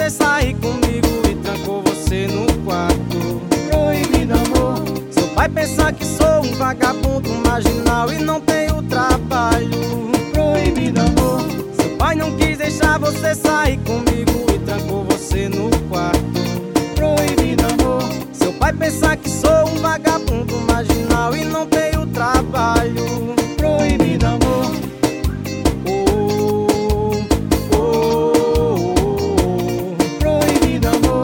você sair comigo e trancou você no quarto. Proibido, amor. Seu pai pensa que sou um vagabundo marginal e não tenho trabalho. Proibido, amor. Seu pai não quis deixar você sair comigo e trancou você no quarto. Proibido, amor. Seu pai pensa que sou um vagabundo marginal e não tenho trabalho. Proibido, amor. Proibido, amor.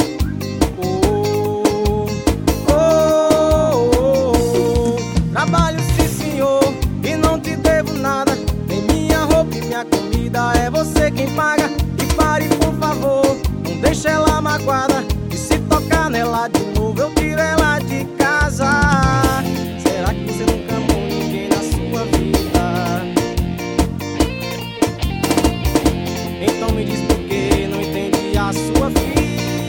Trabalho sim, senhor, e não te devo nada. Nem minha roupa e minha comida, é você quem paga. E pare, por favor, não deixe ela magoada. E se tocar nela de novo, eu tiro ela de casa. Será que você nunca amou ninguém na sua vida? Então me diz por que não entendi a sua filha.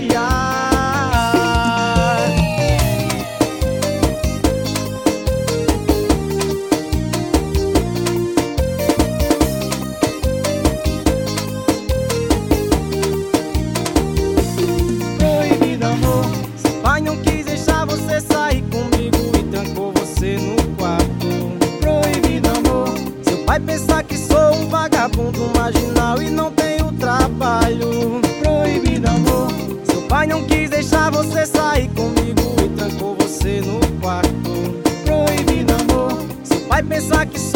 Proibido, amor. Seu pai não quis deixar você sair comigo e trancou você no quarto. Proibido, amor. Seu pai pensa que sou um vagabundo marginal e não tenho trabalho. Proibido, amor. Seu pai não quis deixar você sair comigo e trancou você no quarto. Proibido, amor. Seu pai pensa que